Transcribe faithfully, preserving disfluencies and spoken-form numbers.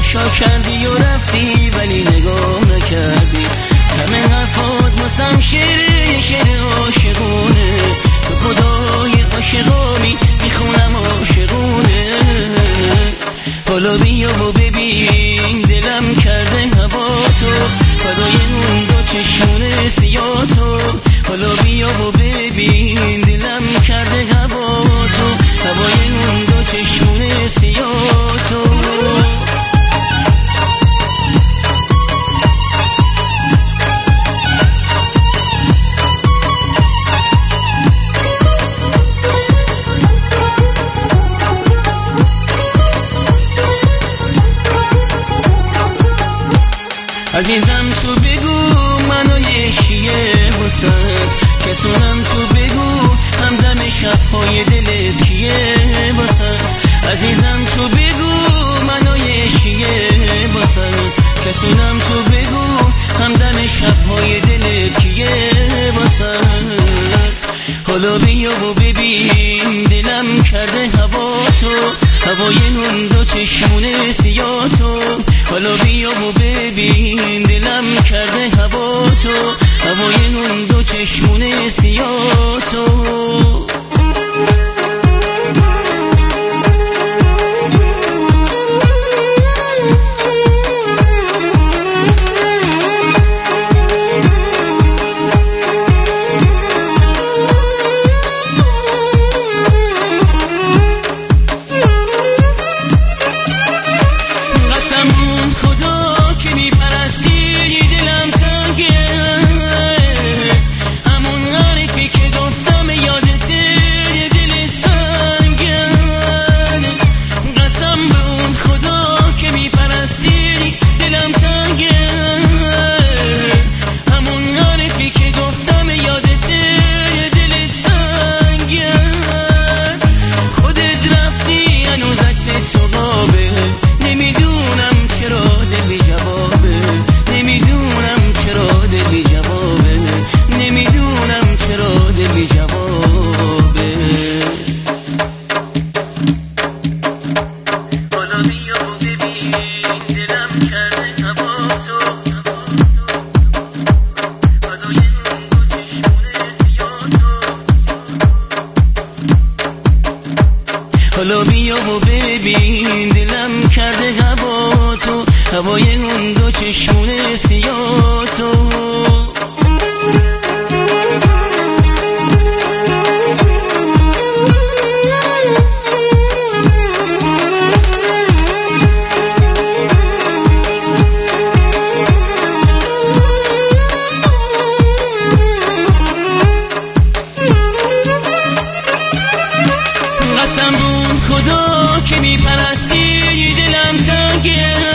تماشا کردی و رفتی ولی نگاه نکردی. همه حرفات واسم شعر شعر عاشقونه، تو خدای عاشقامی میخونم عاشقونه. حالا بیا و ببین دلم کرده هوا تو، فدای اون دو چشمون سیاه تو. حالا بیا و ببین دلم کرده هوا تو، هوای اون دو چشمون سیاه تو. عزیزم تو بگو منو یه شیه واسد، کسونم تو بگو همدم شبهای دلت کیه واسد. عزیزم تو بگو منو یه شیه واسد، کسونم تو بگو همدم شبهای دلت کیه واسد. حالا بیا و ببین دلم کرده هوا تو، هوای اون دو چشمون سیاه تو. حالا بیا و ببین دلم کرده هوا تو، هوای اون دو چشمون سیاه تو. حالا بیا و ببین دلم کرده هوا تو، هوای اون دو چشمون سیاه تو. قسم بود خدا که میپرستی دلم تنگه،